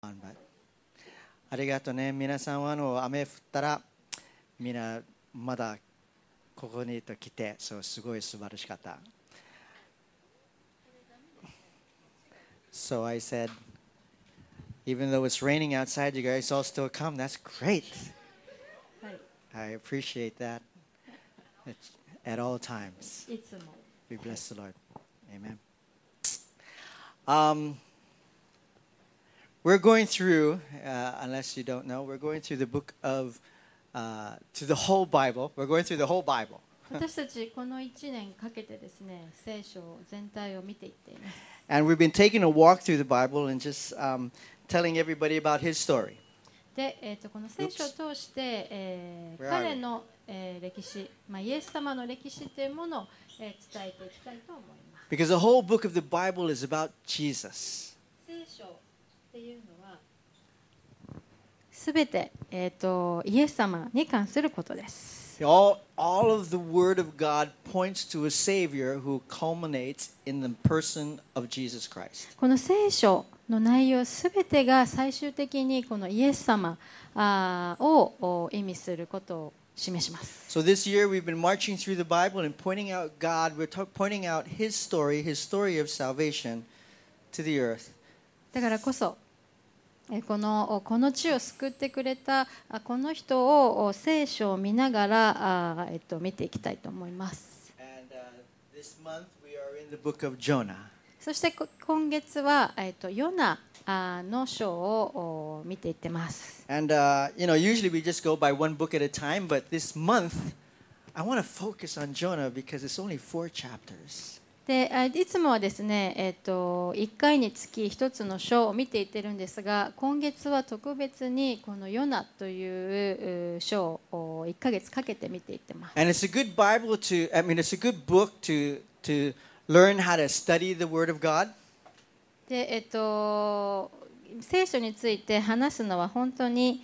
ありがとうね。皆さんは雨降ったらみんなまだここに来て、そうすごい素晴らしかった。So I said, even though it's raining outside, you guys all still come. That's great. I appreciate that at all times. We bless the Lord. Amen. We're going through, unless you don't know, we're going through the book of, to the whole Bible. We're going through the whole Bible. 私たちこの1年かけてですね、聖書全体を見ていっています。 And we've been taking a walk through the Bible and just telling everybody about his story. で、この聖書を通して、彼の、歴史、イエス様の歴史というものを、伝えていきたいと思います。 Because the whole book of the Bible is about Jesus. 聖書っていうのはすべて、イエス様に関することです。 All of the Word of God points to a Savior who culminates in the person of Jesus Christ. この聖書の内容すべてが最終的にこのイエス様を意味することを示します。 So this year we've been marching through the Bible and pointing out God. We're pointing out His story of salvation to the earth. だからこそこの地を救ってくれたこの人を聖書を見ながら見ていきたいと思います。 And this month we are in the book of Jonah. そして今月はヨナの書を見ていってます。 And usually we just go by one book at a time, but this month I want to focus on Jonah because it's only 4 chapters. でいつもはですね、1回につき1つの書を見ていってるんですが、今月は特別にこのヨナという書を1ヶ月かけて見ていってます。 And it's a good Bible it's a good book to learn how to study the Word of God. で聖書について話すのは本当に、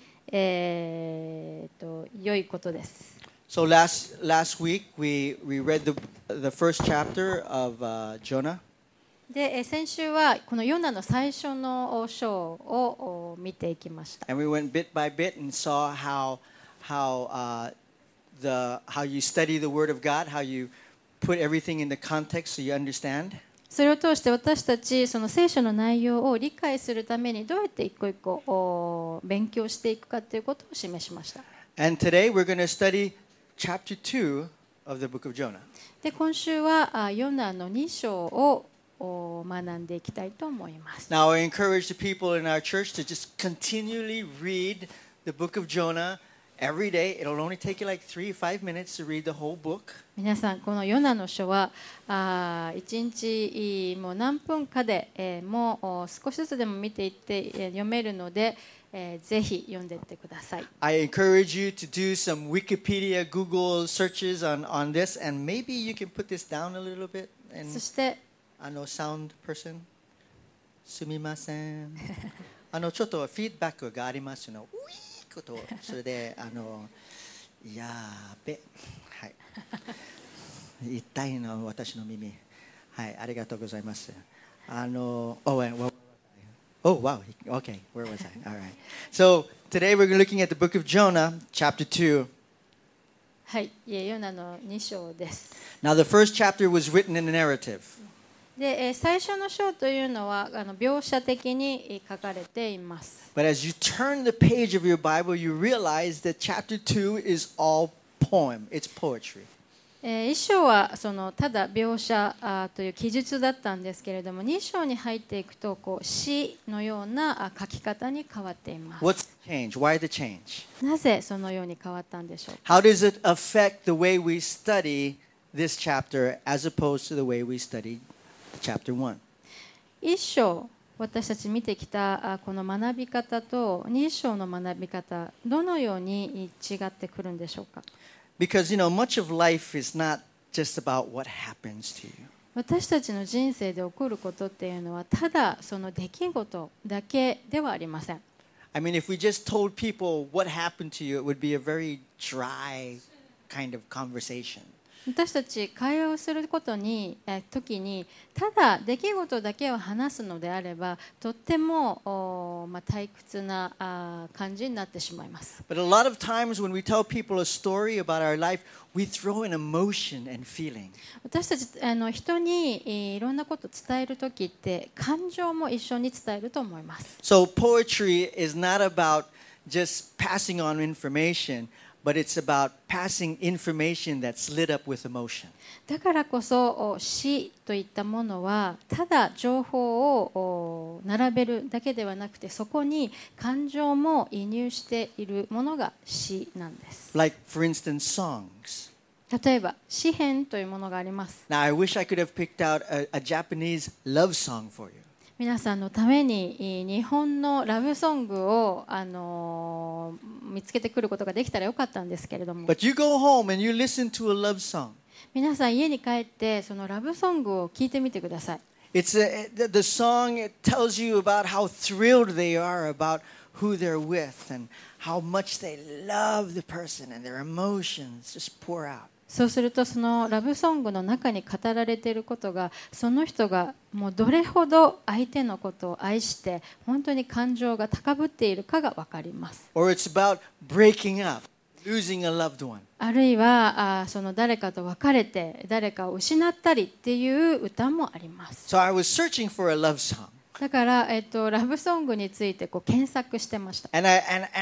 良いことです。 So last week we read the first chapter of Jonah. で先週はこのヨナの最初の章を見ていきました。 And we went bit by bit and saw how you study the Word of God, how you put everything in the context so you understand. それを通して私たちその聖書の内容を理解するためにどうやって一個一個勉強していくかということを示しました。 And today we're going to study chapter 2 of the book of Jonah. で今週はヨナの2章を学んでいきたいと思います。 Now I encourage the people in our church to just continually read the book of Jonah every day. It'll only take you like 3-5 minutes to read the whole book. 皆さんこのヨナの書は1日もう何分かでもう少しずつでも見ていって読めるのでぜひ読んでいってください。 I encourage you to do some Wikipedia, Google searches on this, and maybe you can put this down a little bit. And そして sound person, すみません。ちょっとフィードバックがありますの。ウィーこと、それでやべ、はい。痛いの私の耳。はい、ありがとうございます。Oh, wow. Okay, where was I? All right. So today we're looking at the book of Jonah, chapter 2. はい、ヨナの2章です。 Now the first chapter was written in a narrative. で最初の章というのは描写的に書かれています。 But as you turn the page of your Bible, you realize that chapter 2 is all poem. It's poetry. 1章はただ描写という記述だったんですけれども、2章に入っていくと詩のような書き方に変わっています。 What's the change? Why the change? なぜそのように変わったんでしょうか。 How does it affect the way we study this chapter as opposed to the way we studied chapter 1? 1章私たち見てきたこの学び方と2章の学び方、どのように違ってくるんでしょうか。 Because much of life is not just about what happens to you. 私たちの人生で起こることっていうのはただその出来事だけではありません。 I mean, if we just told people what happened to you, it would be a very dry kind of conversation. 私たち会話をする時にただ出来事だけを話すのであればとっても退屈な感じになってしまいます。 But a lot of times when we tell people a story about our life, we throw in emotion and feeling. 私たち人にいろんなことを伝える時って感情も一緒に伝えると思います。 So poetry is not about just passing on information, but it's about passing information that's lit up with emotion. だからこそ詩といったものはただ情報を並べるだけではなくてそこに感情も移入しているものが詩なんです。 Like, for instance, songs. 例えば詩編というものがあります。 Now, I wish I could have picked out a Japanese love song for you. 皆さんのために日本のラブソングを見つけてくることができたらよかったんですけれども、 But you go home and you listen to a love song. 皆さん家に帰ってそのラブソングを聞いてみてください。 The song, it tells you about how thrilled they are about who they're with and how much they love the person and their emotions just pour out. そうするとそのラブソングの中に語られていることがその人がもうどれほど相手のことを愛して本当に感情が高ぶっているかが分かります。 Or it's about breaking up, losing a loved one. あるいはその誰かと別れて誰かを失ったりっていう歌もあります。 So I was searching for a love song. だから、ラブソングについて検索してました。 And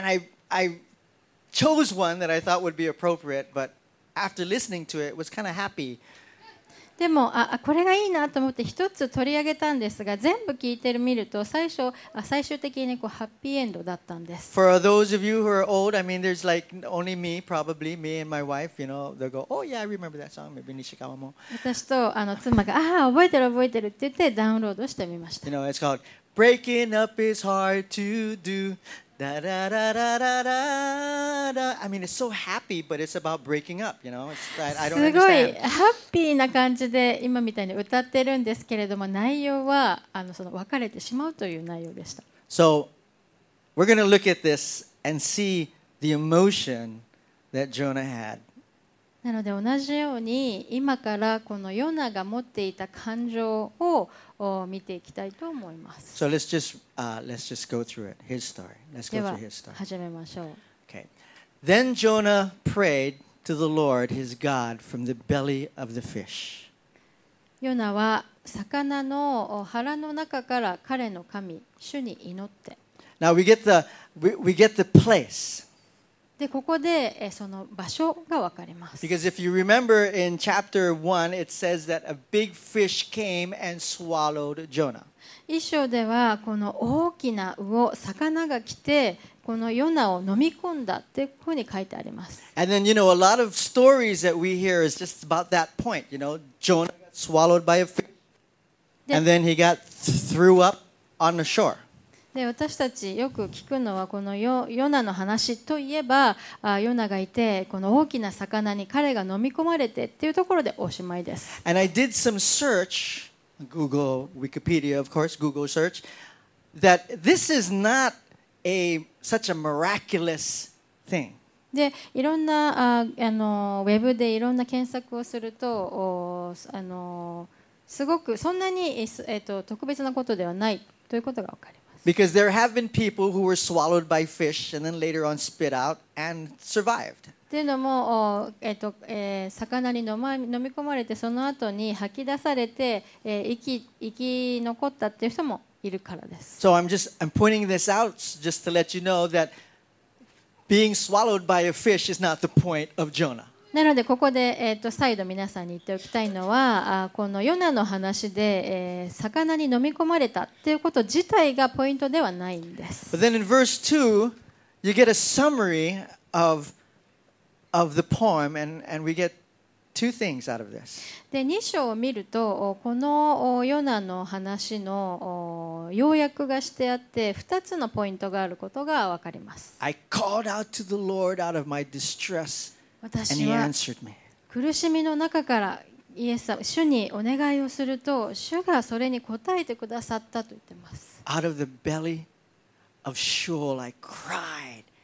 I chose one that I thought would be appropriate, but after listening to it, was kind of happy. でもこれがいいなと思って一つ取り上げたんですが全部聞いてみると最終的にハッピーエンドだったんです。 For those of you who are old, I mean, there's like only me, probably me and my wife. You know, they'll go, "Oh yeah, I remember that song." Maybe Nishikawa mo. 私と妻が覚えてるって言ってダウンロードしてみました。 You know, it's called "Breaking Up Is Hard to Do." Da da da da da da da. I mean, it's so happy, but it's about breaking up. You know, I don't すごい understand. ハッピーな感じで今みたいに歌ってるんですけれども内容はその別れてしまうという内容でした。 So we're going to look at this and see the emotion that Jonah had. なので同じように今からこのヨナが持っていた感情を見ていきたいと思います。 So let's just go through it. His story. Let's で go は through his story. 始めましょう。 Okay. Then Jonah prayed to the Lord his God from the belly of the fish. ヨナは魚の腹の中から彼の神主に祈って。 Now we get the place. でここでその場所が分かります。 Because if you remember in chapter 1, it says that a big fish came and swallowed Jonah. 一章ではこの大きな魚が来てこのヨナを飲み込んだっていうふうに書いてあります。 And then, a lot of stories that we hear is just about that point. Jonah got swallowed by a fish. And then he got threw up on the shore. で私たちよく聞くのはこのヨナの話といえばヨナがいてこの大きな魚に彼が飲み込まれてっていうところでおしまいです。 And I did some search, Google, Wikipedia, of course, Google search, that this is not such a miraculous thing. でいろんなウェブでいろんな検索をするとすごくそんなに、特別なことではないということが分かります。 Because there have been people who were swallowed by fish and then later on spit out and survived. というのも、魚に飲み込まれてその後に吐き出されて、生き残ったっていう人もいるからです。 So I'm pointing this out just to let you know that being swallowed by a fish is not the point of Jonah. なのでここで、再度皆さんに言っておきたいのはこのヨナの話で、魚に飲み込まれたっていうこと自体がポイントではないんです。 But then in verse 2, you get a summary of the poem, and we get two things out of this. で2章を見るとこのヨナの話の要約がしてあって2つのポイントがあることが分かります。 I called out to the Lord out of my distress, and 私 he は answered me. 苦しみの中から主にお願いをすると主がそれに応えてくださったと言っています。 Out of the belly of Sheol I cried,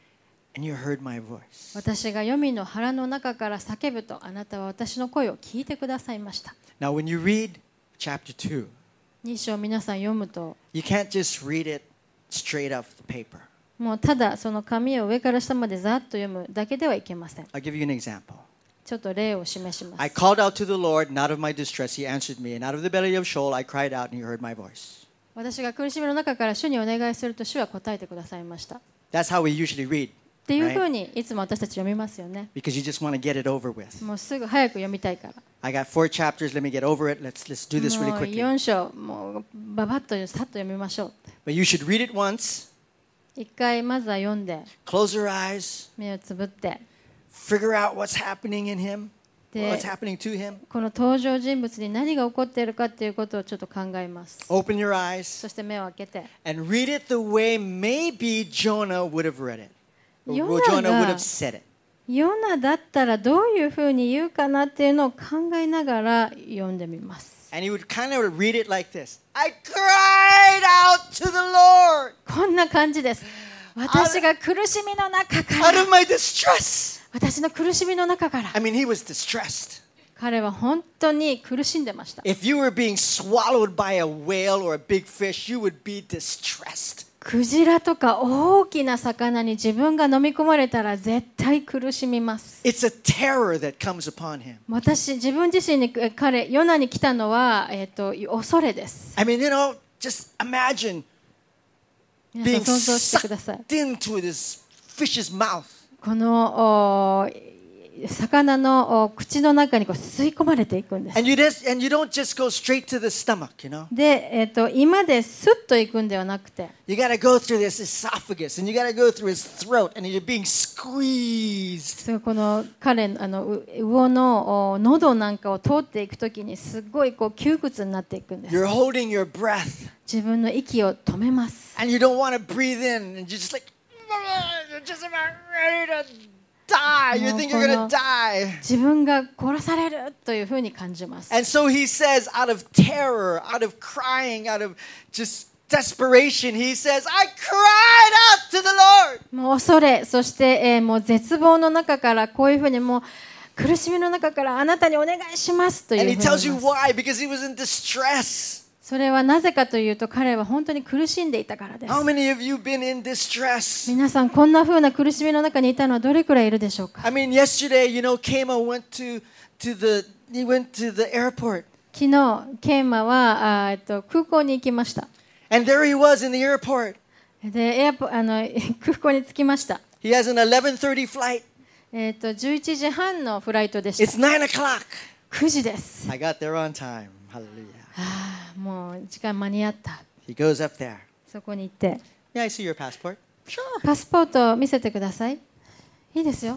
and you heard my voice. 私が黄泉の腹の中から叫ぶと、あなたは私の声を聞いてくださいました。 Now, when you read chapter 2, 2章皆さん読むと、 you can't just read it straight off the paper. もうただその紙を上から下までざっと読むだけではいけません。 I'll give you an example. ちょっと例を示しま I す。 called out to the Lord, and out of my distress he answered me, and out of the belly of Sheol I cried out, and he heard my voice. 私が苦しみの中から主にお願いすると主は答えてくださいました。 That's how we usually read, っていうふ right? うにいつも私たち読みますよね。 Because you just want to get it over with. もうすぐ早く読みたいから。 I got 4 chapters. Let me get over it. Let's do this も really う quickly. 4章、もうババッとさっと読みましょう。 But you should read it once, 一回まずは読んで、 close your eyes, 目をつぶって、 figure out what's happening in him, で what's happening to him. この登場人物に何が起こっているかということをちょっと考えます。 Open your eyes そして目を開けて、 and read it the way maybe Jonah would have read it. Or Jonah Jonah would が have said it. ヨナだったらどういうふうに言うかなっていうのを考えながら読んでみます。 And he would kind of read it like this. I cried out to the Lord こんな感じです。私が苦しみの中か out ら、 of my distress. 私の苦しみの中から、 I mean, he was distressed. 彼は本当に苦しんでました。 If you were being swallowed by a whale or a big fish, you would be distressed. クジラとか大きな魚に自分が飲み込まれたら絶対苦しみます。 It's a terror that comes upon him. 自分自身にヨナに来たのは、恐れです。 I mean, just imagine 皆 being さん想像してください。 sucked into this fish's mouth. この魚の口の中に吸い込まれていくんです。 And you don't just go straight to the stomach, で、今ですっといくんではなくて、 You got to go through this esophagus, and you got to go through his throat, and you're being squeezed. この彼魚の喉なんかを通っていくときにすごい窮屈になっていくんです。 You're holding your breath, 自分の息を止めます。 and you don't want to breathe in, and you're just like, you're just about ready to die. You think you're going to die. 自分が殺されるというふうに感じます。 And so he says, out of terror, out of crying, out of just desperation, he says, I cried out to the Lord. もう恐れ、そして、もう絶望の中からこういうふうにもう苦しみの中からあなたにお願いしますという And ふう he に tells 言 you います。 why, because he was in distress. それはなぜかというと彼は本当に苦しんでいたからです。 How many of you been in distress? 皆さんこんな風な苦しみの中にいたのはどれくらいいるでしょうか。 I mean, yesterday, Kema went to the airport. 昨日ケイマは空港に行きました。 And there he was in the airport. で空港に着きました。 He has an 11:30 flight. 11時半のフライトでした。 It's 9 o'clock. 9時です。 I got there on time. Hallelujah. もう時間間に合った。 He goes up there. そこに行って、 Yeah, I see your passport. Sure. パスポート見せてください。いいですよ。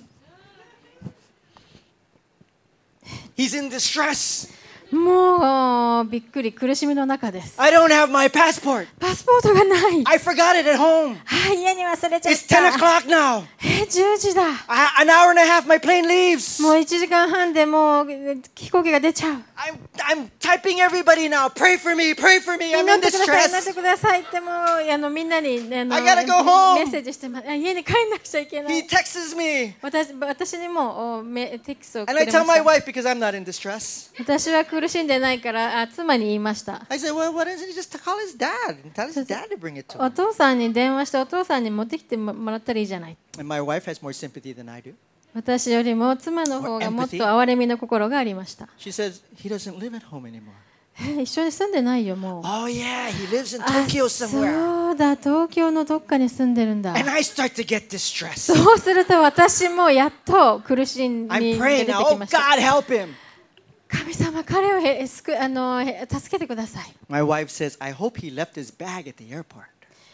He's in distress. もうびっくり、苦しみの中です。 I don't have my passport. パスポートがない。 I forgot it at home. 家に忘れちゃっ It's 10 た。 o'clock now. 10時だ。 An hour and a half, my plane leaves. もう1時間半でもう飛行機が出ちゃう。 I'm typing everybody now. Pray for me, pray for me. I'm 祈 in ってください、祈っ distress. てくださいってもうみんなに I gotta go home. メッセージしてます。家に帰んなくちゃいけな He い。 texts me. 私にもテキストをく And れ I ま tell my した。 wife, because I'm not in distress. 私は苦しんでないから妻に言いました。 I said, well, why doesn't he just call his dad and tell his dad to bring it to お him? 父さんに電話してお父さんに持ってきてもらったらいいじゃない。 And my wife has more sympathy than I do. 私よりも妻の方がもっと憐れみの心がありました。 She says, he doesn't live at home anymore. 一緒に住んでないよもう。 Oh, yeah, he lives in あ Tokyo somewhere. そうだ、東京のどっかに住んでるんだ。 And I start to get distressed. そうすると私もやっと苦しみが I'm 出 praying て now, き oh, ました。 God, help him. 神様、彼を助けてください。 My wife says, I hope he left his bag at the airport.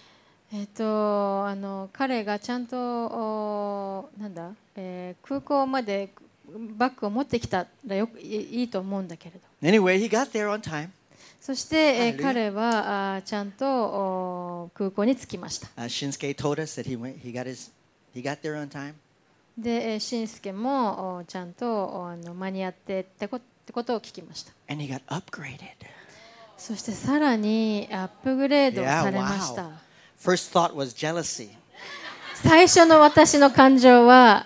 彼がちゃんと空港までバッグを持ってきたらいいと思うんだけれど。 Anyway, he got there on time. そして、 Hallelujah. 彼はちゃんと空港に着きました。 Shinsuke told us that he got there on time. で、しんすけもちゃんと間に合ってってことを聞きました。 And he got upgraded. そしてさらにアップグレードされました。 First thought was jealousy. 最初の私の感情は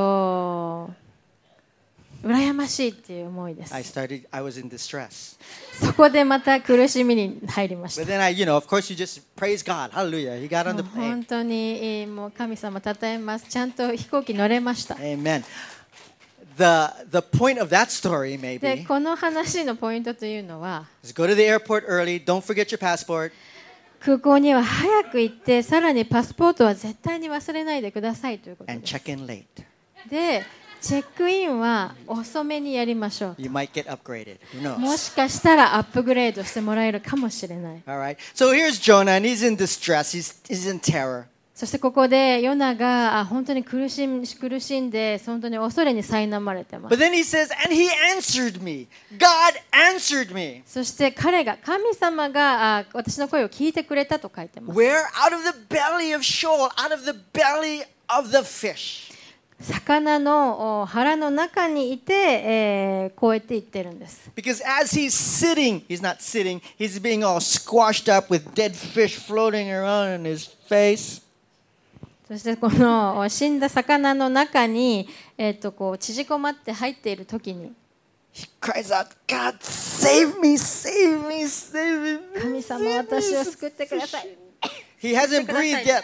羨ましいっていう思いです。 I was in distress. そこでまた苦しみに入りまし But た。 then of course, you just praise God. Hallelujah. He got on も the う plane. 本当にもう神様たたえます。ちゃんと飛行機乗れました。 Amen. The point of that story で maybe この話のポイントというのは、 is go to the airport early. Don't forget your passport. 空港には早く行って、さらにパスポートは絶対に忘れないでくださいということ And です。 check in late. で、チェックインは遅めにやりましょう。 You might get upgraded. Who も knows? しかしたらアップグレードしてもらえるかもしれない。 All right. So here's Jonah, and he's in distress. He's in terror. そしてここでヨナが本当に苦しんで、本当に恐れに苛まれてます。 But then he says, and he answered me. God answered me. そして神様が私の声を聞いてくれたと書いてます。 Where? Out of the belly of Sheol, out of the belly of the fish. 魚の腹の中にいて、こうやって言ってるんです。 Because as he's not sitting, he's being all squashed up with dead fish floating around in his face. そしてこの死んだ魚の中に、こう縮こまって入っている時に、 He cries out, God, save me, save me, save me. 神様私を救ってください。 He hasn't breathed yet.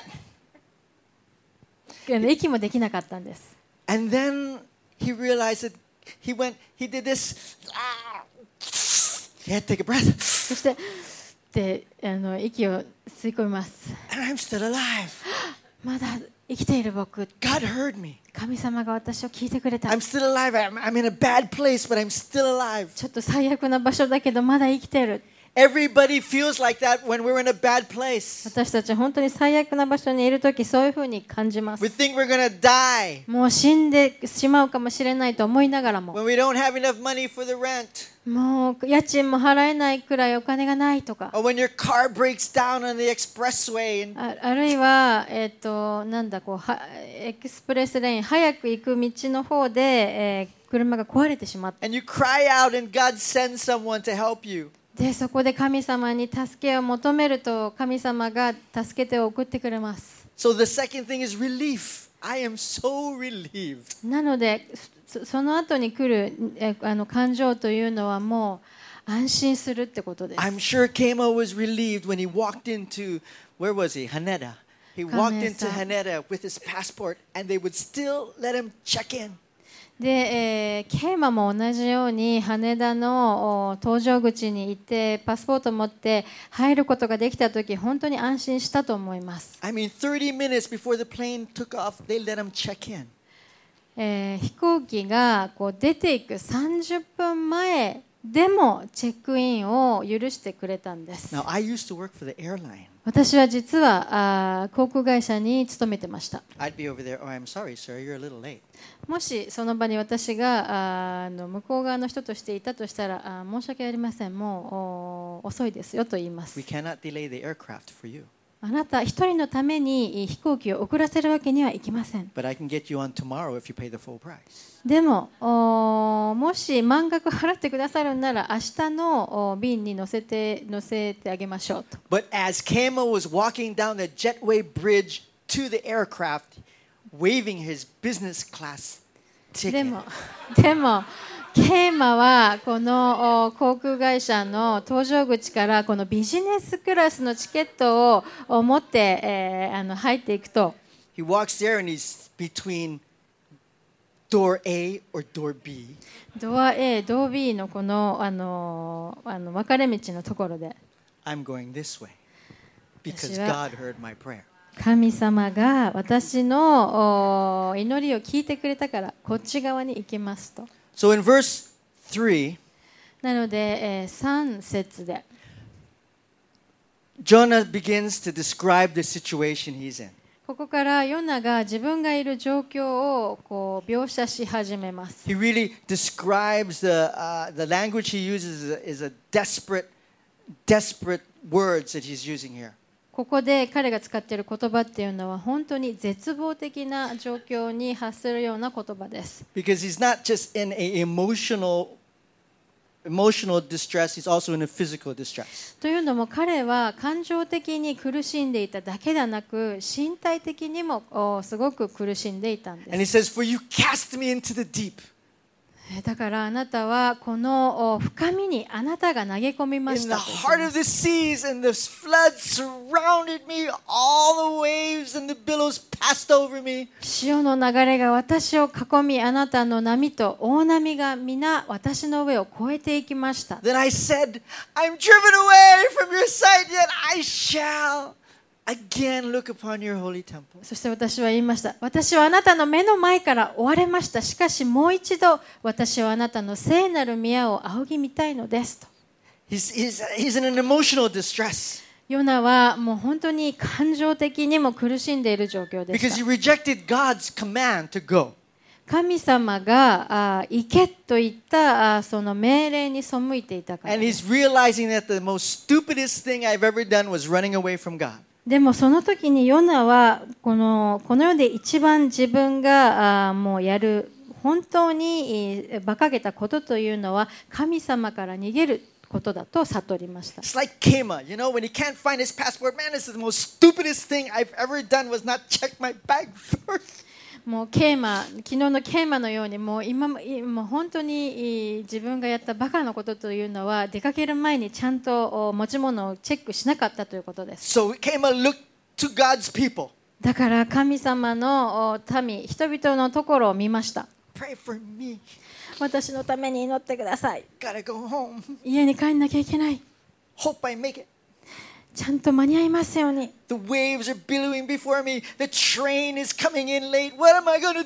息もできなかったんです。 And then he realized that he did this. He had to take a breath. そして息を吸い込みます。 And I'm still alive. まだ生きている僕。 God heard me. 神様が私を聞いてくれた。 I'm still alive. I'm in a bad place, but I'm still alive. ちょっと最悪な場所だけどまだ生きてる。 Everybody feels like that when we're in a bad place. 私たち本当に最悪な場所にいるとき、そういうふうに感じます。 We think we're going to die もう死んでしまうかもしれないと思いながらも、 when we don't have enough money for the rent, もう家賃も払えないくらいお金がないとか、 or when your car breaks down on the expressway and あるいは、なんだこうエクスプレスレーン、早く行く道の方で、車が壊れてしまった。 and you cry out and God sends someone to help you. で、そこで神様に助けを求めると、神様が助けて送ってくれます。 So the second thing is relief. I am so relieved. なので、その後に来る感情というのはもう安心するってことです。 I'm sure Kamo was relieved when he walked into, where was he? Haneda. He walked into Haneda with his passport and they would still let him check in. で、ケイマも同じように羽田の搭乗口に行ってパスポートを持って入ることができたとき、本当に安心したと思います。 I mean, 30 minutes before the plane took off, they let him check in. 飛行機がこう出ていく30分前でもチェックインを許してくれたんです。 Now, I used to work for the airline. 私は実は航空会社に勤めてました。 I'd be over there, oh, I'm sorry, sir, you're a little late. もしその場に私が向こう側の人としていたとしたら、申し訳ありません、もう遅いですよと言います。 We cannot delay the aircraft for you. あなた一人のために飛行機を遅らせるわけにはいきません。 But I can get you on tomorrow if you pay the full price. でももし満額払ってくださるなら明日の便に乗せてあげましょうと。 But as Kamo was walking down the jetway bridge to the aircraft, waving his business class で ticket, もケイマはこの航空会社の搭乗口からこのビジネスクラスのチケットを持って、入っていくと、 he walks there and he's between door A or door B. ドア A、ドア B のこの分かれ道のところで、 I'm going this way because 私は God heard my prayer. 神様が私の祈りを聞いてくれたからこっち側に行きますと。 So in verse 3, なので、3節で Jonah begins to describe the situation he's in. ここからヨナが自分がいる状況をこう描写し始めます。 He really describes the language he uses is a desperate words that he's using here. ここで彼が使っている言葉っていうのは本当に絶望的な状況に発するような言葉です。 Because he's not just in an emotional emotional distress, he's also in a physical distress. というのも彼は感情的に苦しんでいただけではなく身体的にもすごく苦しんでいたん And he です。 says, For you cast me into the deep. だからあなたはこの深みにあなたが投げ込みま In し the たと言ってい heart ま of す。 the seas, and the floods surrounded me. All the waves and the billows passed over me. 潮の流れが私を囲み、あなたの波と大波が皆私の上を越えていきました。 Then I said, I'm driven away from your sight, yet I shall again look upon your holy temple. そして私は言いました。私はあなたの目の前から追われました。しかしもう一度私はあなたの聖なる宮を仰ぎ見たいのですと。 He's in an emotional distress ヨナはもう本当に感情的にも苦しんでいる状況で because し he た。 rejected God's command to go. 神様が行けといったその命令に背いていたから And で he's す。 realizing that the most stupidest thing I've ever done was running away from God. でもその時にヨナはこの世で一番自分がもうやる本当に馬鹿げたことというのは神様から逃げることだと悟りました。 It's like Kema, when he can't find his passport. Man, this is the most stupidest thing I've ever done was not check my bag first. もう昨日のケーマのようにもう本当に自分がやったバカなことというのは出かける前にちゃんと持ち物をチェックしなかったということです。 So Kema looked to God's people. だから神様の民、人々のところを見ました。 Pray for me. 私のために祈ってください。 Gotta go home. 家に帰んなきゃいけない。 Hope I make it. ちゃんと間に合いますように。 The waves are billowing before me. The train is coming in late. What am I going to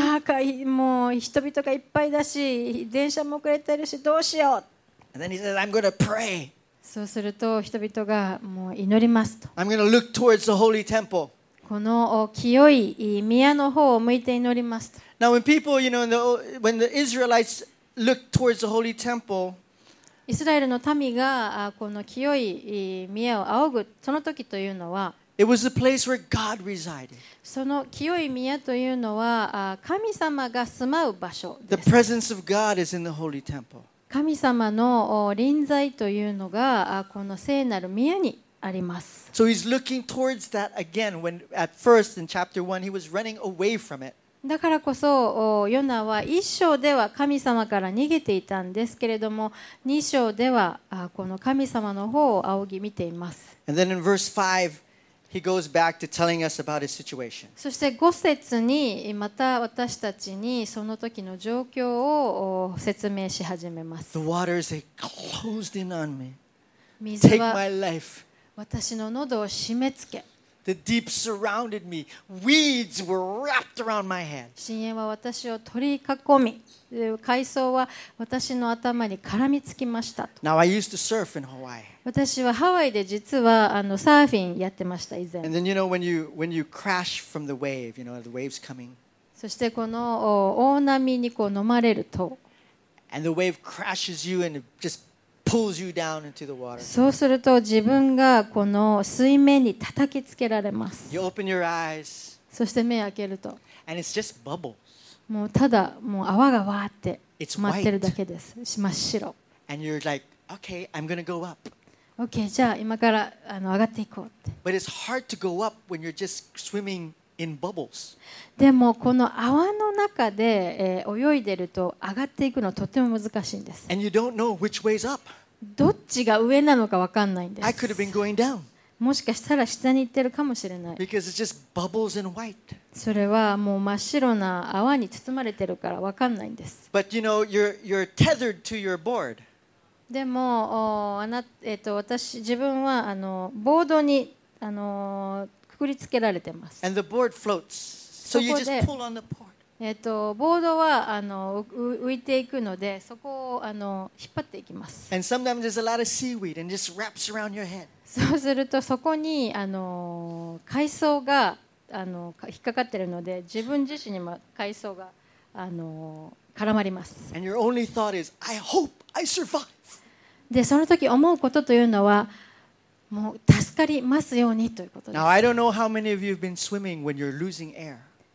do? もう人々がいっぱいだし、電車も遅れてるし、どうしよう。 And then he says, I'm going to pray. そうすると人々がもう祈りますと。 I'm going to look towards the holy temple. この清い宮の方を向いて祈りますと。 Now, when people, when the Israelites looked towards the holy temple, イスラエルの民がこの清い宮を仰ぐその時というのは、 it was the place where God resided. その清い宮というのは神様が住まう場所 The です。 presence of God is in the holy temple. 神様の臨在というのがこの聖なる宮にあります。 So he's looking towards that again when at first in chapter 1 he was running away from it. だからこそヨナは一章では神様から逃げていたんですけれども、二章ではこの神様の方を仰ぎ見ています。 And then in verse 5 he goes back to telling us about his situation. そして5節にまた私たちにその時の状況を説明し始めます。 The waters they closed in on me. 水 Take は my life. 私の喉を締め付け、 The deep surrounded me. Weeds were wrapped around my head. 深淵は私を取り囲み、海藻は私の頭に絡みつきましたと。 Now I used to surf in Hawaii. 私はハワイで実はサーフィンやってました以前。 And then when you crash from the wave, the wave's coming. そしてこの大波に飲まれると、 And the wave crashes you and it just pulls you down into the water. そうすると自分がこの水面に叩きつけられます。 You open your eyes そして目を開けると、 and it's just bubbles. もうただもう泡がわーって It's 舞ってるだけです。真っ白。 And you're like, okay, I'm going to go up. OK、じゃあ今から上がっていこうって。 But it's hard to go up when you're just swimming in bubbles. でもこの泡の中で、泳いでると上がっていくのとても難しいんです。 And you don't know which way's up. どっちが上なのか分かんないんで I could have す。 been going down もしかしたら下に行ってるかもしれない。 because it's just bubbles and white. それはもう真っ白な泡に包まれてるから分かんないんです。 But you're tethered to your board. でも自分はボードにくくりつけられてます。 And the board floats. So you just そこで、 pull on the board. ボードは浮いていくので、そこを引っ張っていきます。 And sometimes there's a lot of seaweed and it just wraps around your head. そうするとそこに海藻が引っかかっているので、自分自身にも海藻が絡まります。 And your only thought is, I hope I survive. でその時思うことというのは、もう助かりますようにということです。 Now, I don't know how many of you have been swimming when you're losing air.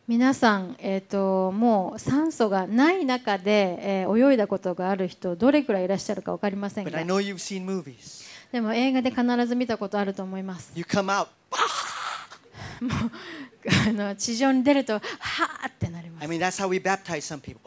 皆さん、もう酸素がない中で、泳いだことがある人どれくらいいらっしゃるか分かりません But I が、 know you've seen movies. でも映画で必ず見たことあると思います。 You come out. 地上に出るとはーってなりま I す。 mean, that's how we baptize some people.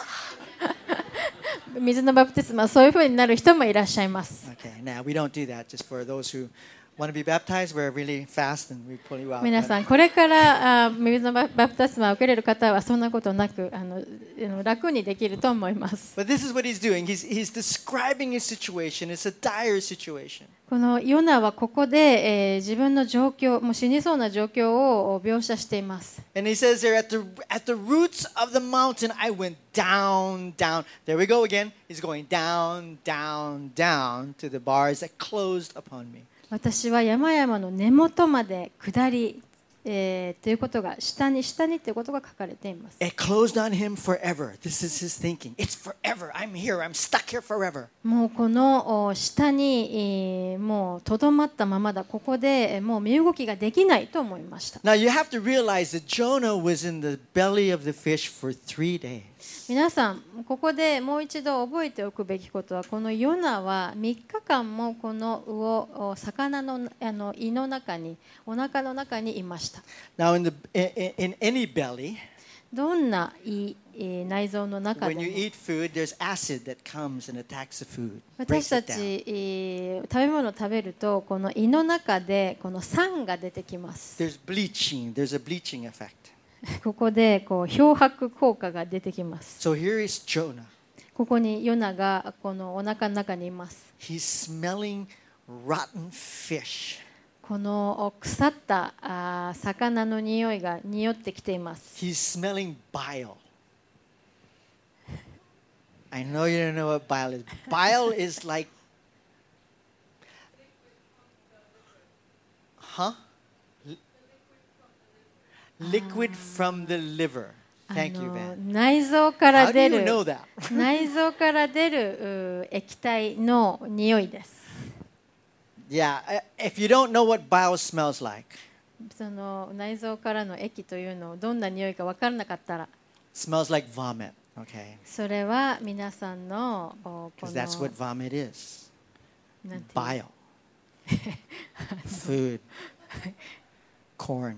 水のバプテスマはそういう風になる人もいらっしゃいます。 Okay, now we don't do that. Just for those who want to be baptized, we're really fast and we pull you out. 皆さん、これから水のバプテスマを受けれる方はそんなことなく楽にできると思います。 But this is what he's doing. He's describing his situation. It's a dire situation. このヨナはここで、自分の状況、もう死にそうな状況を描写しています。 And he says there, at the roots of the mountain, I went down, down. There we go again. He's going down, down, down to the bars that closed upon me. 私は山々の根元まで下り、ということが下にということが書かれています。 It closed on him forever. This is his thinking. It's forever. I'm here. I'm stuck here forever. もうこの下にもうとどまったままだ。ここでもう身動きができないと思いました。 Now you have to realize that Jonah was in the belly of the fish for 3 days. 皆さん、ここでもう一度覚えておくべきことは、このヨナは3日間もこの魚の胃の中に、お腹の中にいました。 Now in any belly, どんな胃、内臓の中で when も you eat food, there's acid that comes and attacks the food. 私 breaks た it down. ち、食べ物を食べるとこの胃の中でこの酸が出てきます。 There's a bleaching effect. ここで漂白効果が出てきます。 So here is Jonah. ここにヨナがこのお腹の中にいます。 He's smelling rotten fish. この腐った魚の匂いが匂ってきています。 He's smelling bile. I know you don't know what bile is. Bile is like, liquid from the liver. Thank you, Van. 内臓から出 How do る you know that? 内臓から出る液体の匂いです。 Yeah, if you don't know what bile smells like, その内臓からの液というのをどんな匂いか分からなかったら、 it smells like vomit. Okay, それは皆さんのこ because that's what の vomit is. なんていう Bile, food, corn,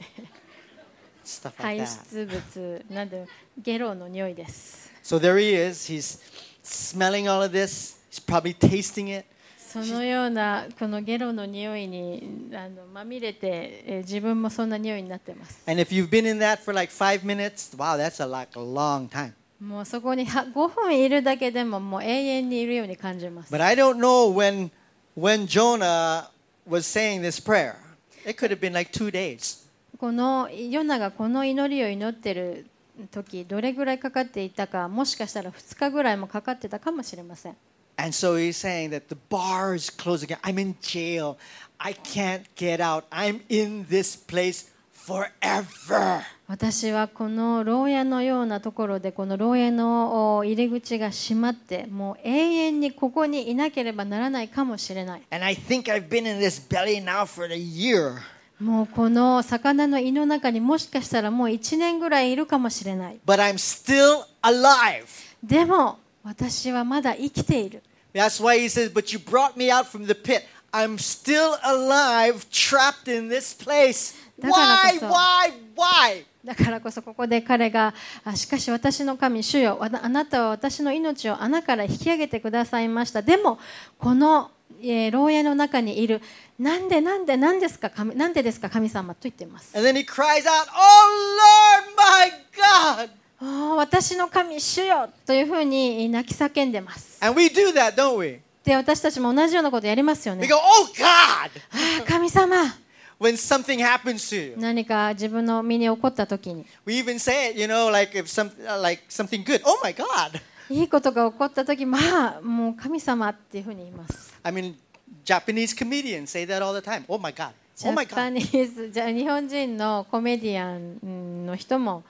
stuff 排 like that. 出物なんでゲロの匂いです。 So there he is. He's smelling all of this. He's probably tasting it. そのようなこのゲロの匂いにまみれて、自分もそんな匂いになっています。 And if you've been in that for like 5 minutes, wow, that's like a long time. もうそこに5分いるだけでももう永遠にいるように感じます。 But I don't know when Jonah was saying this prayer. It could have been like 2 days. このヨナがこの祈りを祈っている時どれぐらいかかっていたか、もしかしたら2日ぐらいもかかってたかもしれません。 And so he's saying that the bar is closed again. I'm in jail. I can't get out. I'm in this place forever. 私はこの牢屋のようなところで、この牢屋の入り口が閉まって、もう永遠にここにいなければならないかもしれない。 And I think I've been in this belly now for a year. もうこの魚の胃の中にもしかしたらもう1年ぐらいいるかもしれない。 But I'm still alive. でも私はまだ生きている。 That's why he says, but you brought me out from the pit. I'm still alive, trapped in this place. Why? Why? だからこそここで彼が、しかし私の神主よ、あなたは私の命を穴から引き上げてくださいました。でもこの牢屋の中にいる。なんでですか神様と言っています。 And then he cries out, Oh Lord, my God. 私の神主よというふうに泣き叫んでます。 And we do that, don't we? で、私たちも同じようなことやりますよ We ね。 go, Oh God. 神様。 When something happens to you. 何か自分の身に起こった時に、 We even say it, like if like something good. Oh my God. いいことが起こった時、まあもう神様っていうふうに言います。 I mean, Japanese comedians say that all the time. Oh my God. Oh my God. じゃあ日本人のコメディアンの人も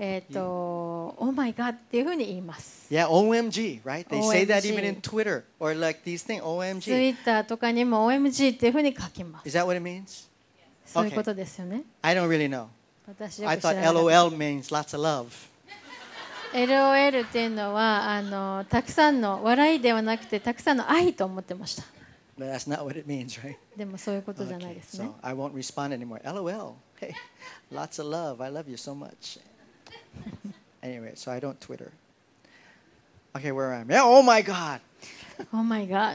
Oh my God っていうふうに言います。 Yeah, OMG, right? They say that OMG. even in Twitter or like these things. OMG. ツイッターとかにも OMG っていうふうに書きます。 Is that what it means? そういうことですよね。 I don't really know. 私よ I く知ら thought なかった。 LOL means lots of love. LOL っていうのはたくさんの笑いではなくてたくさんの愛と思ってました。 But that's not what it means, right? でもそういうことじゃない Okay, ですね。 so I won't respond anymore. LOL. Hey, lots of love. I love you so much. Anyway, so I don't Twitter. Okay, where am I? Yeah, oh my God. Oh my god.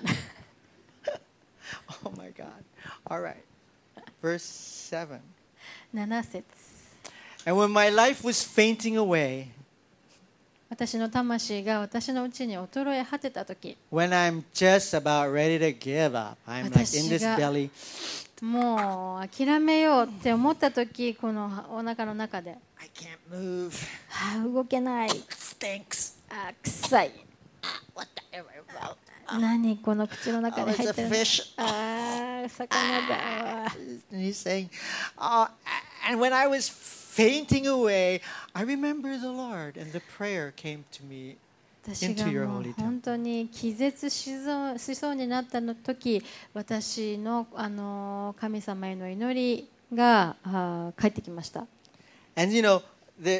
Oh my God. All right. Verse 7. 7節。 And when my life was fainting away, 私の魂が私のうちに衰え果てた時、 when I'm just about ready to give up, I'm like in this 私が belly. もう諦めようって思った時、このお腹の中で、 I can't move. 動けない、 Stinks. 臭い、 What the hell? 何この口の中 Oh, に it's 入 a ってるの、 fish. 魚だ。 And he's saying, and when I was fainting away, I remember the Lord, and the prayer came to me 私が into your もう holy 本 temple. 当に気絶しそうになった時、私の神様への祈りが返ってきました。 And you know, the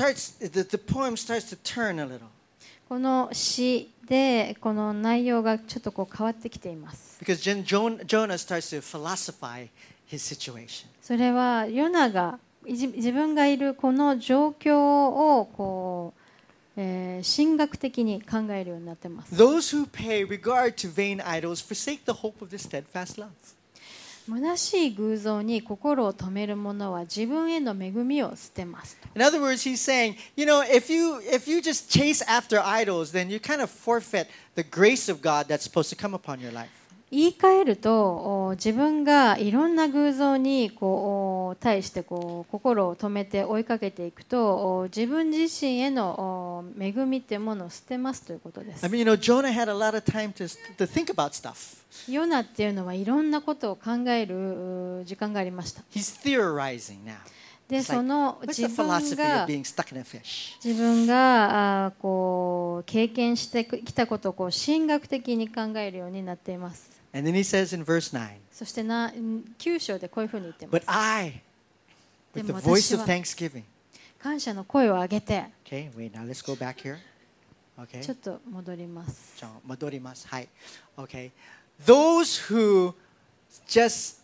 poem starts to turn a little この詩でこの内容がちょっとこう変わってきています。 because Jonah starts to philosophize his situation. それはヨナが自分がいるこの状況をこう、神学的に考えるようになっています。 Those who pay regard to vain idols forsake the hope of the steadfast love. 虚しい偶像に心を止める者は自分への恵みを捨てますと。 In other words, he's saying, you know, if you just chase after idols, then you kind of forfeit the grace of God that's supposed to come upon your life. 言い換えると自分がいろんな偶像にこう対してこう心を止めて追いかけていくと自分自身への恵みっていうものを捨てますということです。 I mean, you know, Jonah had a lot of time to think about stuff. ヨナっていうのはいろんなことを考える時間がありました。 He's theorizing now. で、 It's その like, what's 自 the 分 philosophy が of being stuck in a fish? 自分がこう経験してきたことをこう神学的に考えるようになっています。 And then he says in verse 9, そして9章でこういうふうに言ってます。 but I, with the でも voice 私 of は thanksgiving. 感謝の声を上げて、 Okay, wait, now let's go back here. Okay. ちょっと戻ります。 じゃあ戻ります。はい。Okay. Those who just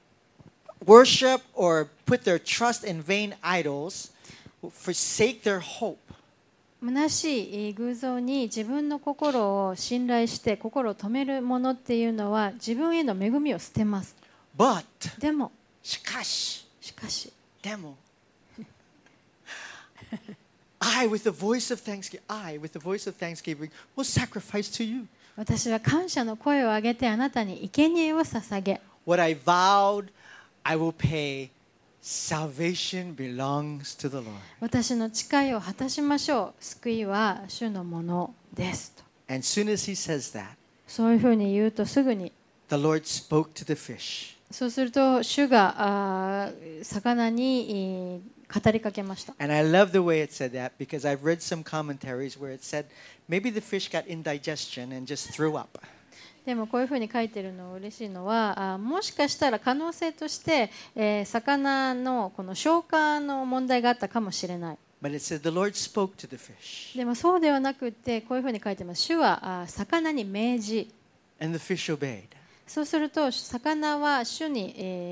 worship or put their trust in vain idols forsake their hope. 虚しい偶像に自分の心を信頼して心を止めるものっていうのは自分への恵みを捨てます。 But でも、 しかしでも I with the voice of thanksgiving will sacrifice to you. 私は感謝の声を上げてあなたに生贄を捧げ、 What I vowed, I will pay. Salvation belongs to the Lord. 私の誓いを果たしましょう。救いは主のものですと。 And soon as he says that, そういうふうに言うとすぐに、 the Lord spoke to the fish. そうすると主が魚に語りかけました。 And I love the way it said that because I've read some commentaries where it said maybe the fish got indigestion and just threw up. でもこういうふうに書いてるの嬉しいのはもしかしたら可能性として、魚のこの消化の問題があったかもしれない。 But it said the Lord spoke to the fish. でもそうではなくってこういうふうに書いてます。主は魚に命じ、 And the fish obeyed. そうすると魚は主に、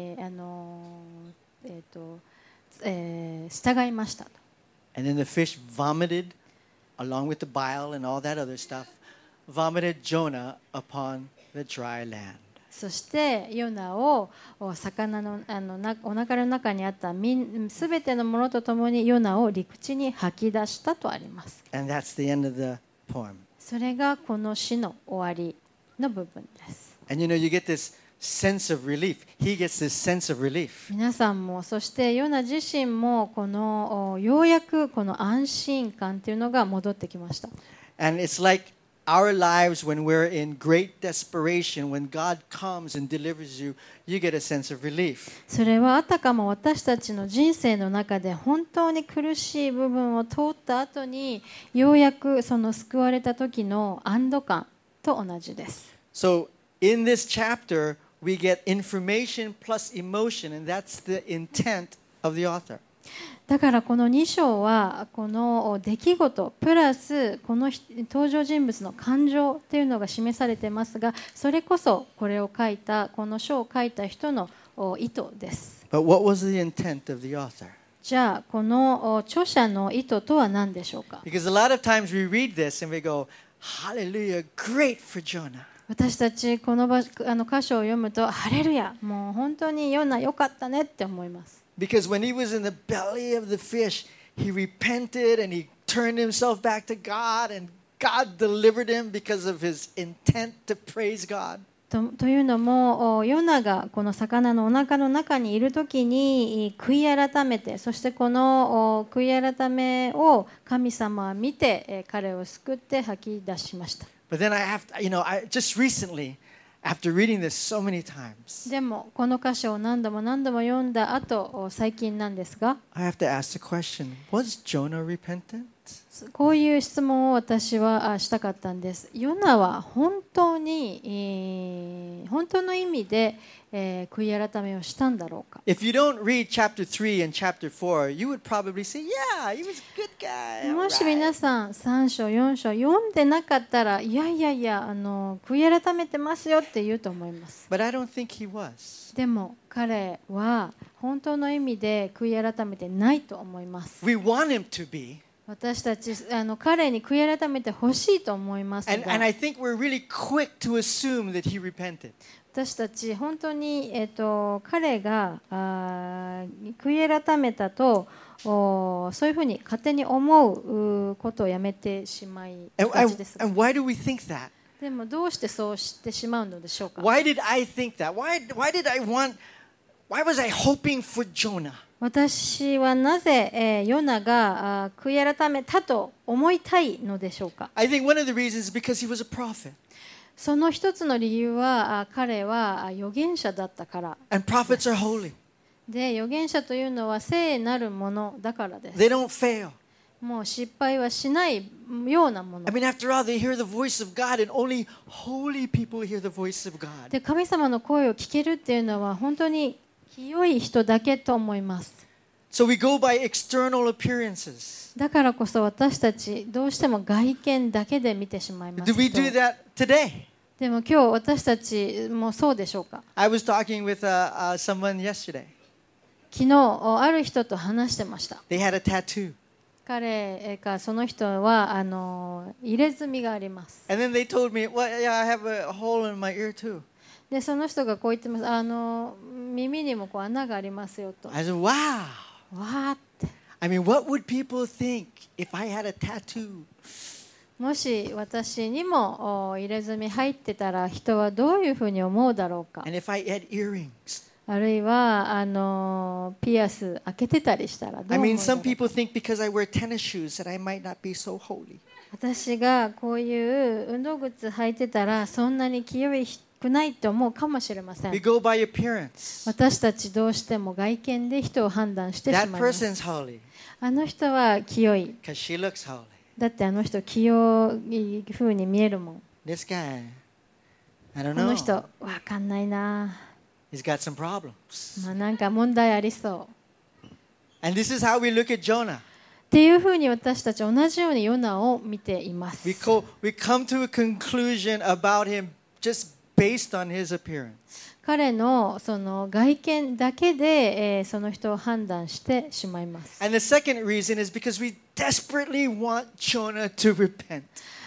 従いましたと。 And then the fish vomited along with the bile and all that other stuff, vomited Jonah upon the dry land. そしてヨナを魚のお腹の中にあったすべてのものとともにヨナを陸地に吐き出したとあります。 And that's the end of the poem. それがこの詩の終わりの部分です。 And you know, you get this sense of relief. He gets this sense of relief. 皆さんもそしてヨナ自身もこのようやくこの安心感というのが戻ってきました。 And it's like our lives when we're in great desperation, when God comes and delivers you, you get a sense of relief. それはあたかも私たちの人生の中で本当に苦しい部分を通った後にようやくその救われた時の安堵感と同じです。 So in this chapter, we get information plus emotion, and that's the intent of the author. だからこの2章はこの出来事プラスこの登場人物の感情っていうのが示されてますが、それこそこれを書いたこの書を書いた人の意図です。 But what was the intent of the author? じゃあこの著者の意図とは何でしょうか。 Because a lot of times we read this and we go, Hallelujah, great for Jonah. 私たちこの箇所を読むとハレルヤ、もう本当にヨナ良かったねって思います。 Because when he was in the belly of the fish, he repented and he turned himself back to God, and God delivered him because of his intent to praise God. というのもヨナがこの魚のお腹の中にいるときに悔い改めて、そしてこの悔い改めを神様は見て彼を救って吐き出しました。 But then I just recently, after reading this so many times, でもこの箇所を何度も何度も読んだ後、最近なんですが、 I have to ask the question, was Jonah repentant? こういう質問を私はしたかったんです。ヨナは本当に、本当の意味で、悔い改めをしたんだろうか。 If you don't read chapter 3 and chapter 4, you would probably say, yeah, he was a good guy. もし皆さん3章4章読んでなかったら、いや悔い改めてますよって言うと思います。 But I don't think he was. でも彼は本当の意味で悔い改めてないと思います。 We want him to be. 私たち彼に悔い改めてほしいと思いますが、 And I think we're really quick to assume that he repented. 私たち本当に、彼が悔い改めたとそういうふうに勝手に思うことをやめてしまいがちですが、 And why do we think that? でもどうしてそうしてしまうのでしょうか。 Why did I think that? Why was I hoping for Jonah? 私はなぜ、ヨナが悔い改めたと思いたいのでしょうか。 I think one of the reasons is because he was a prophet. その一つの理由は彼は預言者だったから。 And prophets are holy. で、預言者というのは聖なるものだからです。 They don't fail. もう失敗はしないようなもの。 I mean, after all, they hear the voice of God, and only holy people hear the voice of God. で、神様の声を聞けるっていうのは本当に清い人だけと思います。 So we go by external appearances. だからこそ私たちどうしても外見だけで見てしまいます。 Do we do that today? でも今日私たちもそうでしょうか。 I was talking with someone yesterday. 昨日ある人と話してました。 They had a tattoo. 彼かその人は入れ墨があります。 And then they told me, well, yeah, I have a hole in my ear too. でその人がこう言ってます。耳にもこう穴がありますよと。 I said, wow. わーって。 I mean, what would people think if I had a tattoo? もし私にも入れ墨入ってたら人はどういうふうに思うだろうか。 And if I had earrings? あるいはピアス開けてたりしたらどう思う I だろ mean, う some か。 people think because I wear tennis shoes that I might not be so holy. 私がこういう運動靴履いてたらそんなに清くないと思うかもしれません。 We go by appearance. 私たちどうしても外見で人を判断してし That まいます。 person's holy あの人は清い。 because she looks holy. だってあの人清い風に見えるもん。 This guy, I don't この know. 人わかんないな。 He's got some problems. まあなんか問題ありそう。 And this is how we look at Jonah. っていうふうに私たち同じようにヨナを見ています。 We come to a conclusion about him just based on his appearance. 彼のその外見だけで、その人を判断してしまいます。 And the second reason is because we desperately want Jonah to repent.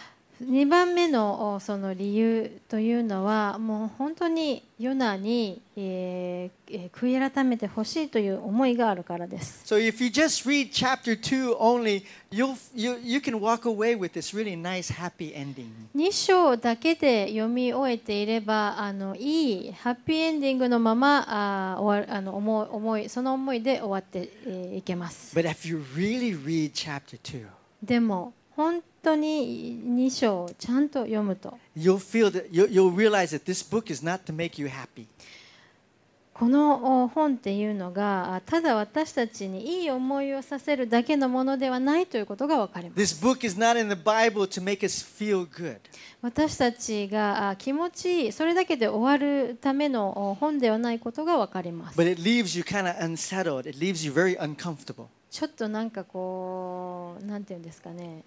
2番目のその理由というのはもう本当にヨナに、悔い改めてほしいという思いがあるからです。 So if you just read chapter 2 only, you can walk away with this really nice happy ending. 2章だけで読み終えていればいいハッピーエンディングのままその思いで終わっていけます。 But if you really read chapter 2, でも本当に2章をちゃんと読むと you'll realize that this book is not to make you happy. この本っていうのがただ私たちにいい思いをさせるだけのものではないということが分かります。 This book is not in the Bible to make us feel good. 私たちが気持ちいい、それだけで終わるための本ではないことが分かります。 But it leaves you kind of unsettled. It leaves you very uncomfortable. ちょっとなんかこう、なんていうんですかね、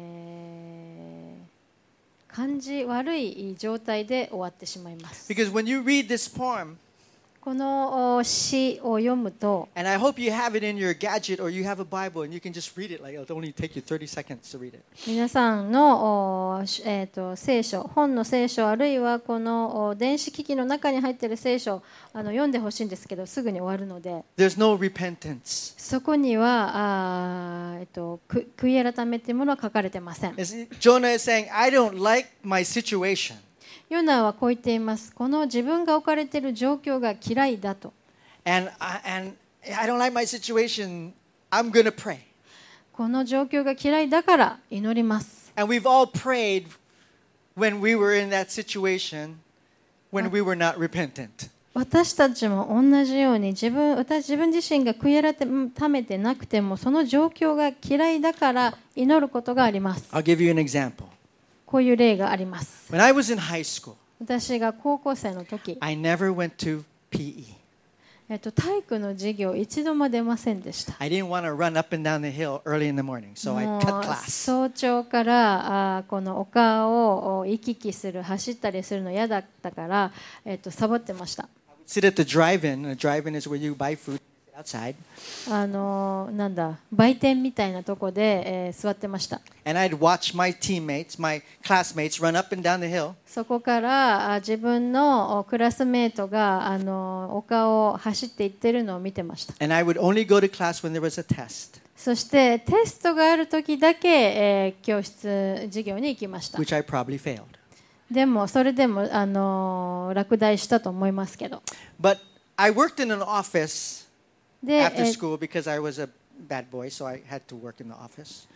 感じ悪い状態で終わってしまいます。 Because when you read this poem, この詩を読むと、 and I hope you have it in your gadget or you have a Bible and you can just read it. Like it'll only take you 30 seconds to read it. 皆さんの聖書、本の聖書あるいはこの電子機器の中に入っている聖書読んでほしいんですけど、すぐに終わるので、 There's no repentance. そこには悔い改めというものは書かれてません。 Jonah is saying, I don't like my situation. ヨナはこう言っています。この自分が置かれている状況が嫌いだと。 And I don't like my situation. I'm going to pray. この状況が嫌いだから祈ります。 And we've all prayed when we were in that situation, when we were not repentant. 私たちも同じように自分自身が悔い改めてなくてもその状況が嫌いだから祈ることがあります。 I'll give you an example. こういう例があります。 When I was in high school, 私が高校生の時、 I never went to PE. 体育の授業一度も出ませんでした。 I didn't want to run up and down the hill early in the morning, so I もう cut class. 早朝からこの丘を行き来する走ったりするの嫌だったから、サボってました。 Sit at the drive-in. A drive-in is where you buy food outside. なんだ売店みたいなとこで、座ってました。 And I'd watch my teammates, my classmates run up and down the hill. そこから自分のクラスメートが丘を走っていってるのを見てました。 And I would only go to class when there was a test, そしてテストがある時だけ、教室授業に行きました。 which I probably failed. でもそれでも落第したと思いますけど。 But I worked in an office で、 after school because I was a bad boy, so I had to work in the office.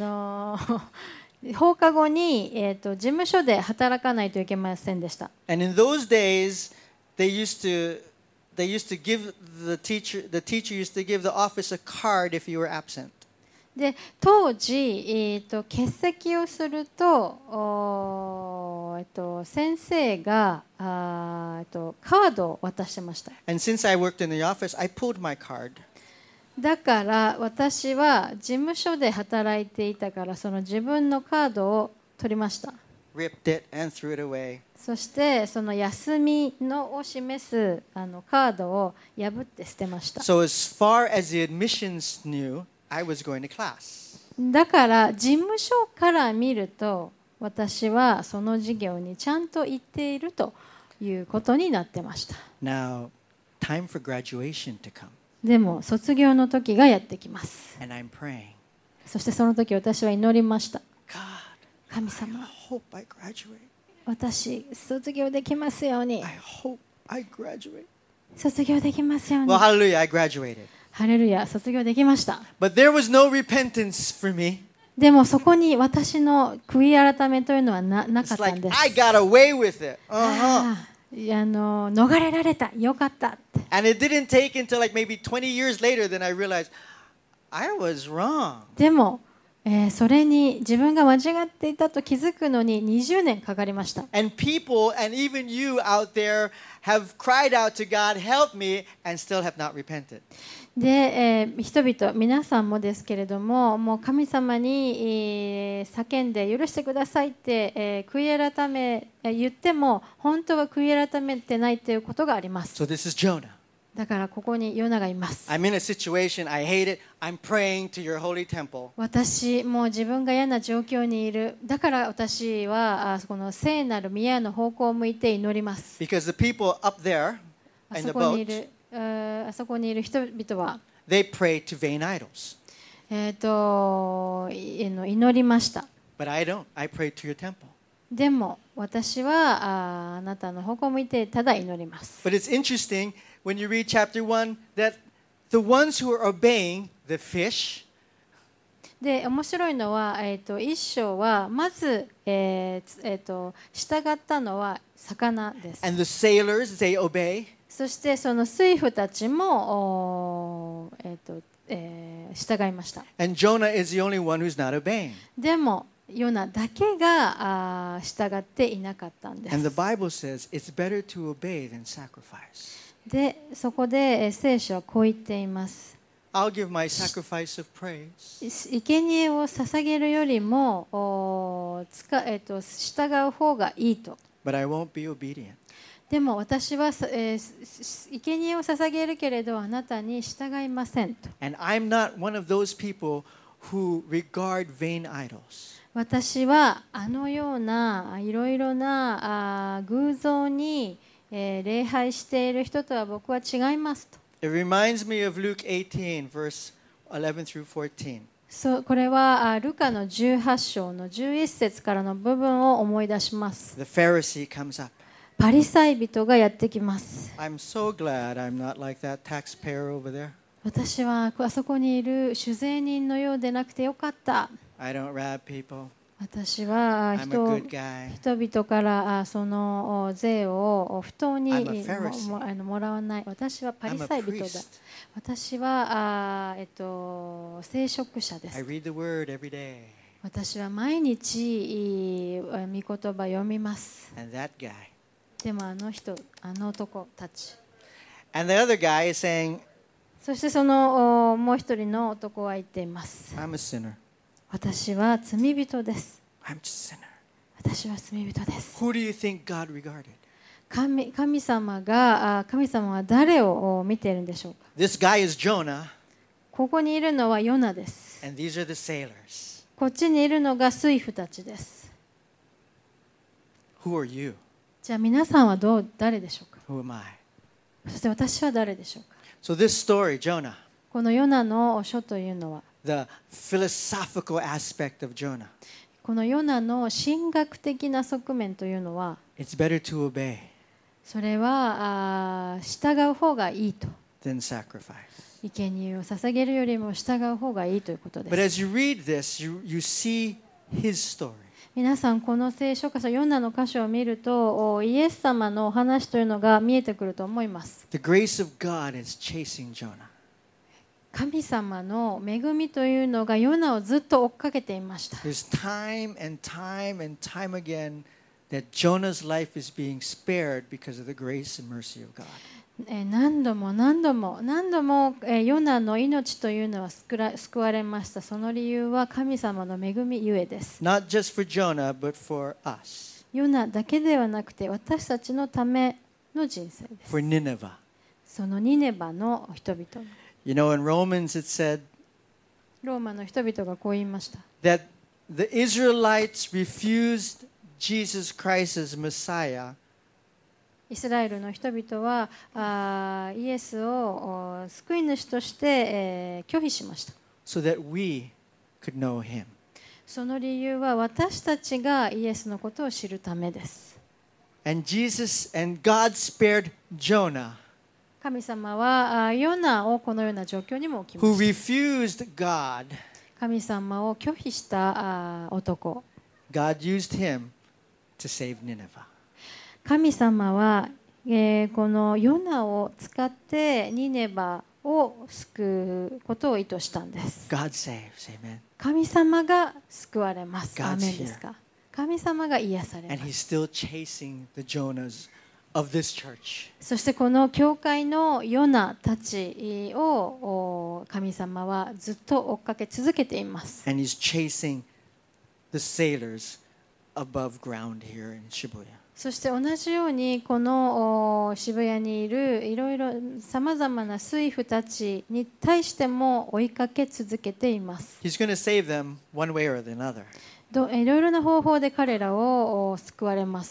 放課後に、事務所で働かないといけませんでした。 And in those days, they used to give the teacher used to give the office a card if you were absent. で当時、欠席をすると先生がカードを渡してました。 And since I worked in the office, I pulled my card. だから私は事務所で働いていたからその自分のカードを取りました。 Ripped it and threw it away. そしてその休みのを示すカードを破って捨てました。 So as far as the admissions knew, I was going to class. だから事務所から見ると私はその授業にちゃんと行っているということになってました。 Now, time for graduation to come. でも卒業の時がやってきます。 And I'm praying, そしてその時私は祈りました。 God, 神様、 hope I graduate. 私卒業できますように。 I hope I graduate. 卒業できますように。 Well, hallelujah, I graduated. ハレルヤ、卒業できました。 But there was no repentance for me. でもそこに私の悔い改めというのはなかっ It's たん like です。 I got away with it. 逃れられた、よかったって。 And it didn't take until like maybe 20 years later then I realized I was wrong. でも、それに自分が間違っていたと気づくのに20年かかりました。 And people and even you out there have cried out to God, help me, and still have not repented. で、人々皆さんもですけれども、もう神様に、叫んで許してくださいって、悔い改め言っても本当は悔い改めてないということがあります。 So this is Jonah. だからここにヨナがいます。 I'm in a situation, I hate it, I'm praying to your holy temple. 私もう自分が嫌な状況にいる。だから私はこの聖なる宮の方向を向いて祈ります。 Because the people up there あ in そ the こにい boat, る、あそこにいる人々は、 they pray to vain idols. 祈りました。 But I don't. I pray to your temple. でも私はあなたの方向を向いてただ祈ります。 But it's interesting when you read chapter 1 that the ones who are obeying the fish, で面白いのは、一章はまず、従ったのは魚です。 and the sailors, they obey. そしてその水夫たちも従いました。 And Jonah is the only one who's not obeying. でもヨナだけが従っていなかったんで And the す。 Bible says it's better to obey than sacrifice. でそこで聖書はこう言っています。 I'll give my sacrifice of praise. 生贄を捧げるよりも従う方がいいと。 But I won't be obedient. でも私は、生贄を捧げるけれどあなたに従いませんと。 And I'm not one of those people who regard vain idols. 私はあのようないろいろな偶像に、礼拝している人とは僕は違いますと。 It reminds me of Luke 18, verse 11 through 14. これはルカの18章の11節からの部分を思い出します。 The Pharisee comes up. パリサイ人がやってきます。 I'm so glad I'm not like that taxpayer over there. 私はあそこにいる酒税人のようでなくてよかった。 I don't rob people. 私は I'm a good guy. 人々からその税を不当に I'm a Pharisee. もらわない。私はパリ I'm a サイ人だ。 priest. 私は聖職者で I す。 read the word every day. 私は毎日御言葉を読みます。 And that guy. でもあの男たち。 And the other guy is saying, そしてそのもう一人の男は言っています。 I'm a sinner. 私は罪人です。 I'm just a sinner. 私は罪人です。 Who do you think God regarded? 神様は誰を見ているんでしょうか。 This guy is Jonah, ここにいるのはヨナです。 and these are the sailors. こっちにいるのが水夫たちです。 Who are you? じゃあ皆さんは誰でしょうか。 Who am I? そして私は誰でしょうか。 So this story, Jonah, このヨナの書というのは、 the philosophical aspect of Jonah, このヨナの神学的な側面というのは、 it's better to obey それは従う方がいいと。 than sacrifice. 生贄を捧げるよりも従う方がいいということで But す。 as you read this, you see his story. 皆さんこの聖書箇所ヨナの箇所を見るとイエス様のお話というのが見えてくると思います。 The grace of God is chasing Jonah. 神様の恵みというのがヨナをずっと追っかけていました。 There's time and time and time again that Jonah's life is being spared because of the grace and mercy of God. 何度もヨナの命というのは救われました。その理由は神様の恵みゆえです。 Not just for Jonah, but for us. ヨナだけではなくて私たちのための人生です。 For Nineveh. そのニネバの人々、 You know, in Romans it said ローマの人々がこう言いました。 that the Israelites refused Jesus Christ as Messiah イスラエルの人々はイエスを救い主として、拒否しました。 so that we could know him. その理由は私たちがイエスのことを知るためです。 And God spared Jonah, 神様はヨナをこのような状況にも置きま who した。 refused God. 神様を拒否した男。 God used him to save Nineveh. 神様は、このヨナを使ってニネバを救うことを意図したんです。 God saves, amen. 神様が救われます。 God's アーメンですか。神様が癒され And ま he's す。 still chasing the Jonahs of this church. そしてこの教会のヨナたちを神様はずっと追っかけ続けています。 And he's chasing the sailors above ground here in Shibuya. そして同じようにこの渋谷にいるいろいろさまざまな水夫たちに対しても追いかけ続けています。 He's going to save them one way or another. いろいろな方法で彼らを救われます。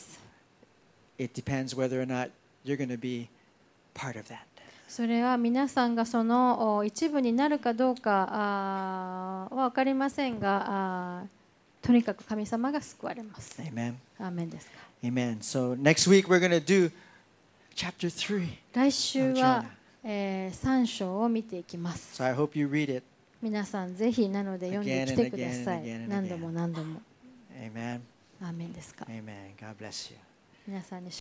It depends whether or not you're going to be part of that. それは皆さんがその一部になるかどうかは分かりませんが、とにかく神様が救われます。 Amen. アーメンですか。 Amen. So next week we're going to do chapter 3. 来週は、3章を見ていきます。 So I hope you read it. 皆さんぜひなので読んできてくださ Again and again い。 and again 何度も何度も。 Amen. アーメンですか。 Amen. God bless you. 皆さんに